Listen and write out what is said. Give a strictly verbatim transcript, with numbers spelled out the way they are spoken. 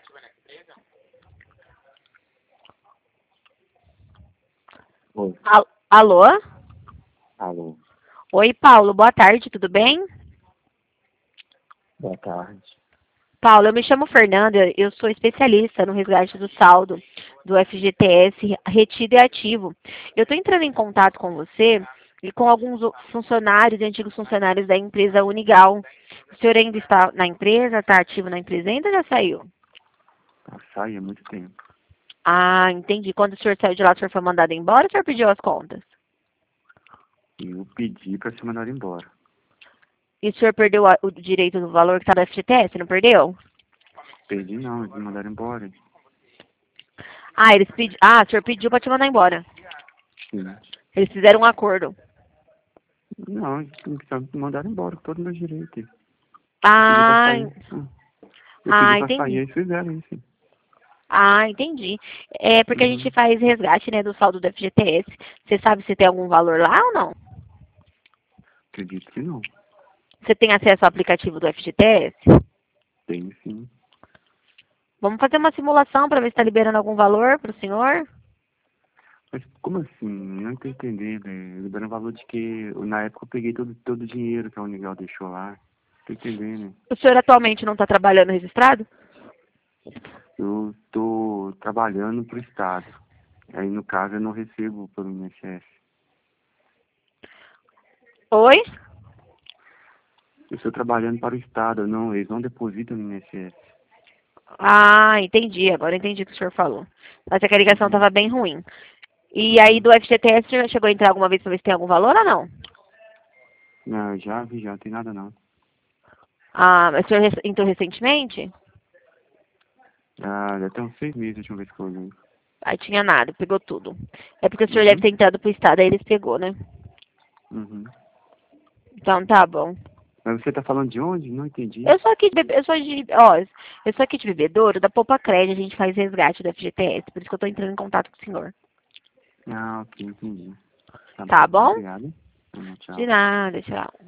Oi. Al- Alô? Alô. Oi, Paulo. Boa tarde, tudo bem? Boa tarde. Paulo, eu me chamo Fernanda, eu sou especialista no resgate do saldo do F G T S retido e ativo. Eu estou entrando em contato com você e com alguns o- funcionários e antigos funcionários da empresa Unigal. O senhor ainda está na empresa, está ativo na empresa ainda ou já saiu? Eu saí há muito tempo. Ah, entendi. Quando o senhor saiu de lá, o senhor foi mandado embora ou o senhor pediu as contas? E eu pedi pra ser mandado embora. E o senhor perdeu a- o direito do valor que está do F G T S, não perdeu? Perdi não, eles me mandaram embora. Ah, eles pedi... ah, o senhor pediu para te mandar embora. Sim. Eles fizeram um acordo. Não, eles me mandaram embora com todo o meu direito. Eu pedi pra Ah, sair. Ah, Eu pedi ah, pra sair, entendi. eles fizeram isso. Ah, entendi. É porque a gente Uhum. faz resgate, né, do saldo do F G T S. Você sabe se tem algum valor lá ou não? Acredito que não. Você tem acesso ao aplicativo do F G T S? Tem sim. Vamos fazer uma simulação para ver se está liberando algum valor para o senhor? Mas como assim? Não tô entendendo. É, liberando valor de que na época eu peguei todo, todo o dinheiro que a Unigal deixou lá. Tô entendendo. O senhor atualmente não está trabalhando registrado? Eu tô trabalhando pro Estado. Aí no caso eu não recebo pelo I N S S. Oi? Eu estou trabalhando para o Estado, não, eles não depositam no I N S S. Ah, entendi. Agora entendi o que o senhor falou. Mas é que a ligação Uhum, estava bem ruim. E aí uhum. do F G T S, o senhor já chegou a entrar alguma vez para ver se tem algum valor ou não? Não, eu já vi, já não tem nada não. Ah, mas o senhor rec- entrou recentemente? Ah, já tem uns seis meses a última vez que eu olhei. Aí tinha nada, pegou tudo. É porque o senhor deve Uhum, ter entrado pro estado, aí eles pegou, né? uhum. Então tá bom. Mas você tá falando de onde? Não entendi. Eu sou aqui de bebe- eu sou de, ó, eu sou aqui de Bebedouro, da Poupa Crédito, a gente faz resgate do F G T S, por isso que eu tô entrando em contato com o senhor. Ah, ok, entendi. Tá Tá bom, bom? obrigado. Ah, De tchau. nada, tchau.